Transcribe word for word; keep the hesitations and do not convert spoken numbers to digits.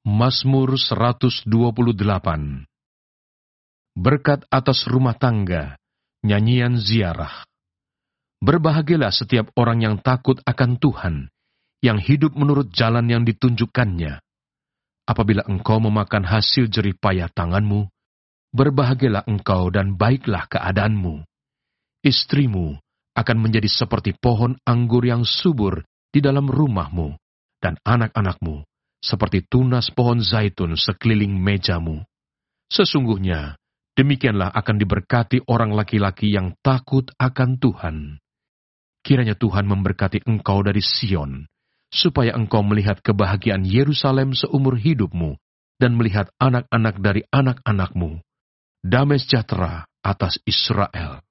Mazmur seratus dua puluh delapan. Berkat atas rumah tangga, nyanyian ziarah. Berbahagialah setiap orang yang takut akan Tuhan, yang hidup menurut jalan yang ditunjukkannya. Apabila engkau memakan hasil jerih payah tanganmu, berbahagialah engkau dan baiklah keadaanmu. Istrimu akan menjadi seperti pohon anggur yang subur di dalam rumahmu, dan anak-anakmu seperti tunas pohon zaitun sekeliling mejamu. Sesungguhnya, demikianlah akan diberkati orang laki-laki yang takut akan Tuhan. Kiranya Tuhan memberkati engkau dari Sion, supaya engkau melihat kebahagiaan Yerusalem seumur hidupmu, dan melihat anak-anak dari anak-anakmu. Damai sejahtera atas Israel.